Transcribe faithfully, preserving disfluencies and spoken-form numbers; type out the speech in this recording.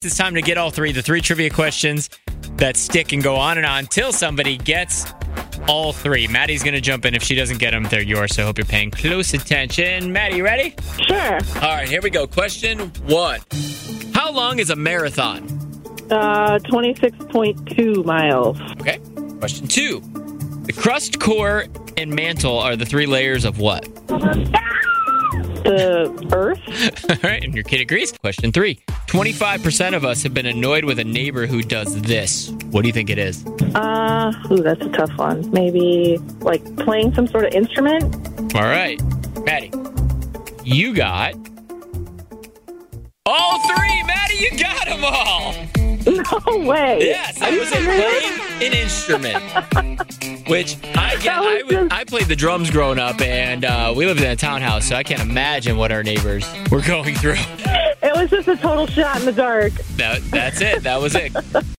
It's time to get all three. The three trivia questions that stick and go on and on until somebody gets all three. Maddie's going to jump in. If she doesn't get them, they're yours. So I hope you're paying close attention. Maddie, you ready? Sure. All right, here we go. Question one. How long is a marathon? Uh, twenty-six point two miles. Okay. Question two. The crust, core, and mantle are the three layers of what? The Earth. All right, and your kid agrees. Question three. twenty-five percent of us have been annoyed with a neighbor who does this. What do you think it is? Uh, ooh, that's a tough one. Maybe, like, playing some sort of instrument? All right. Maddie, you got all three. Maddie, you got them all. No way. Yes, I was playing an instrument. Which, I get, I, was, I played the drums growing up, and uh, we lived in a townhouse, so I can't imagine what our neighbors were going through. It was just a total shot in the dark. That, that's it. That was it.